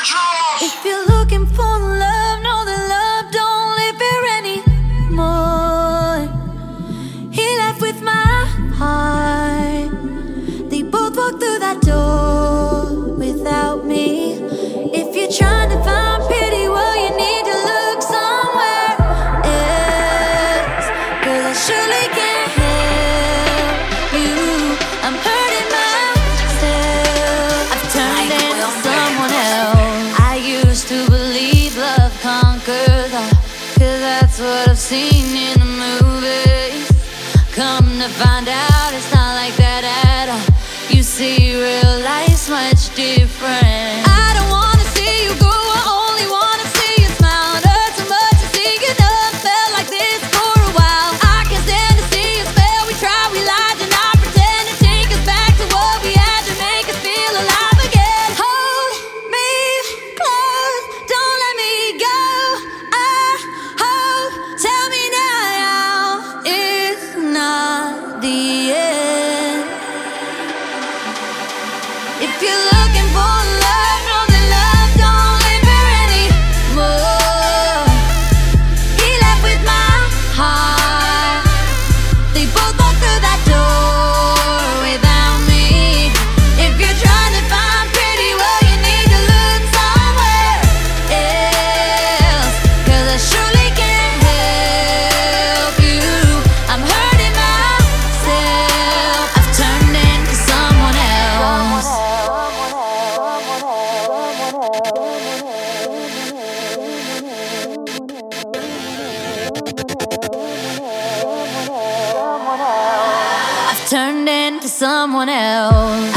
If you're looking for love, know that love don't live here anymore. He left with my heart. They both walked through that door without me. If you're trying to find pity, well, you need to look somewhere else. 'Cause I surely can't help you. I'm hurting myself. I've turned into someone else. I used to believe love conquers all, 'cause that's what I've seen in the movies. Come to find out it's not like that at all. You see, real life's much different. I don't wanna see you go, I only wanna see you smile. It hurts so much to see you done, felt like this for a while. I can't stand to see you fail. We try, we lied, and I pretend to take us back to what we had to make us feel alive again. Hold me close, don't let me go. I hope, tell me now, it's not the end. If you're looking for love, know that love don't live here anymore. He left with my heart. They both walked through that door without me. If you're trying to find pity, well, you need to look somewhere else. 'Cause I surely can't help you. I'm hurting myself. I've turned into someone else. I've turned into someone else.